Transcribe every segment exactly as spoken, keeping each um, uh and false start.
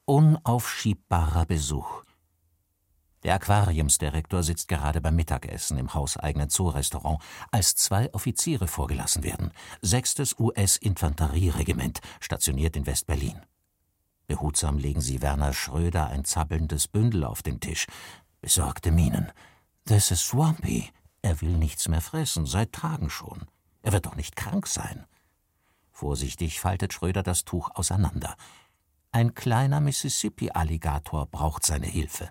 Unaufschiebbarer Besuch. Der Aquariumsdirektor sitzt gerade beim Mittagessen im hauseigenen Zoorestaurant, als zwei Offiziere vorgelassen werden. Sechstes U S-Infanterieregiment, stationiert in West-Berlin. Behutsam legen sie Werner Schröder ein zappelndes Bündel auf den Tisch. Besorgte Mienen. »This is Swampy. Er will nichts mehr fressen, seit Tagen schon. Er wird doch nicht krank sein.« Vorsichtig faltet Schröder das Tuch auseinander. Ein kleiner Mississippi-Alligator braucht seine Hilfe.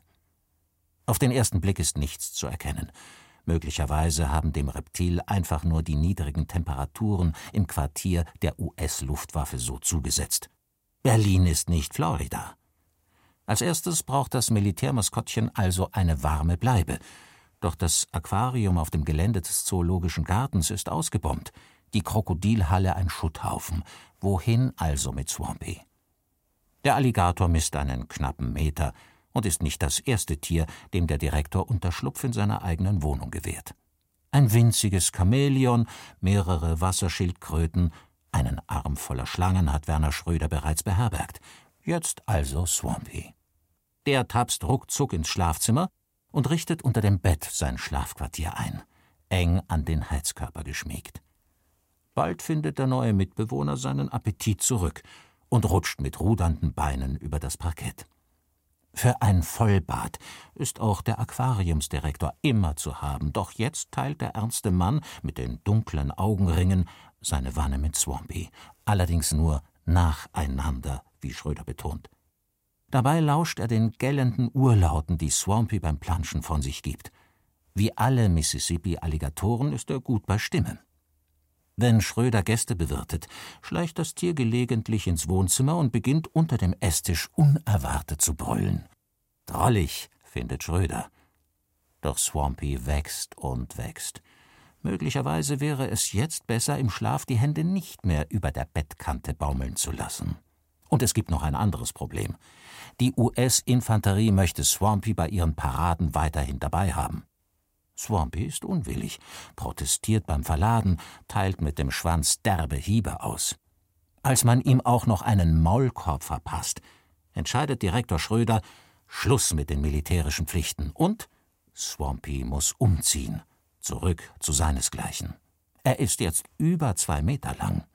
Auf den ersten Blick ist nichts zu erkennen. Möglicherweise haben dem Reptil einfach nur die niedrigen Temperaturen im Quartier der U S-Luftwaffe so zugesetzt. Berlin ist nicht Florida. Als erstes braucht das Militärmaskottchen also eine warme Bleibe. Doch das Aquarium auf dem Gelände des Zoologischen Gartens ist ausgebombt. Die Krokodilhalle ein Schutthaufen. Wohin also mit Swampy? Der Alligator misst einen knappen Meter und ist nicht das erste Tier, dem der Direktor Unterschlupf in seiner eigenen Wohnung gewährt. Ein winziges Chamäleon, mehrere Wasserschildkröten, einen Arm voller Schlangen hat Werner Schröder bereits beherbergt. Jetzt also Swampy. Der tapst ruckzuck ins Schlafzimmer und richtet unter dem Bett sein Schlafquartier ein, eng an den Heizkörper geschmiegt. Bald findet der neue Mitbewohner seinen Appetit zurück und rutscht mit rudernden Beinen über das Parkett. Für ein Vollbad ist auch der Aquariumsdirektor immer zu haben, doch jetzt teilt der ernste Mann mit den dunklen Augenringen seine Wanne mit Swampy, allerdings nur nacheinander, wie Schröder betont. Dabei lauscht er den gellenden Urlauten, die Swampy beim Planschen von sich gibt. Wie alle Mississippi-Alligatoren ist er gut bei Stimme. Wenn Schröder Gäste bewirtet, schleicht das Tier gelegentlich ins Wohnzimmer und beginnt unter dem Esstisch unerwartet zu brüllen. Drollig, findet Schröder. Doch Swampy wächst und wächst. Möglicherweise wäre es jetzt besser, im Schlaf die Hände nicht mehr über der Bettkante baumeln zu lassen. Und es gibt noch ein anderes Problem. Die U S-Infanterie möchte Swampy bei ihren Paraden weiterhin dabei haben. Swampy ist unwillig, protestiert beim Verladen, teilt mit dem Schwanz derbe Hiebe aus. Als man ihm auch noch einen Maulkorb verpasst, entscheidet Direktor Schröder, Schluss mit den militärischen Pflichten und Swampy muss umziehen, zurück zu seinesgleichen. Er ist jetzt über zwei Meter lang.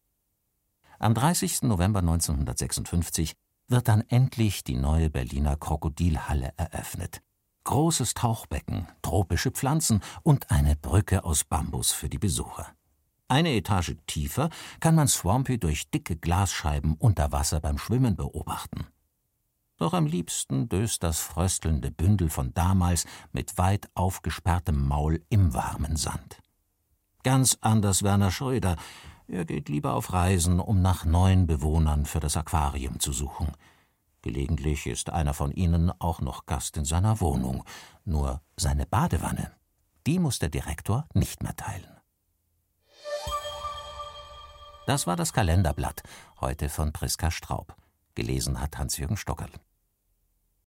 Am dreißigsten November neunzehnhundertsechsundfünfzig wird dann endlich die neue Berliner Krokodilhalle eröffnet. Großes Tauchbecken, tropische Pflanzen und eine Brücke aus Bambus für die Besucher. Eine Etage tiefer kann man Swampy durch dicke Glasscheiben unter Wasser beim Schwimmen beobachten. Doch am liebsten döst das fröstelnde Bündel von damals mit weit aufgesperrtem Maul im warmen Sand. Ganz anders Werner Schröder. Er geht lieber auf Reisen, um nach neuen Bewohnern für das Aquarium zu suchen. Gelegentlich ist einer von ihnen auch noch Gast in seiner Wohnung. Nur seine Badewanne, die muss der Direktor nicht mehr teilen. Das war das Kalenderblatt, heute von Priska Straub. Gelesen hat Hans-Jürgen Stockerl.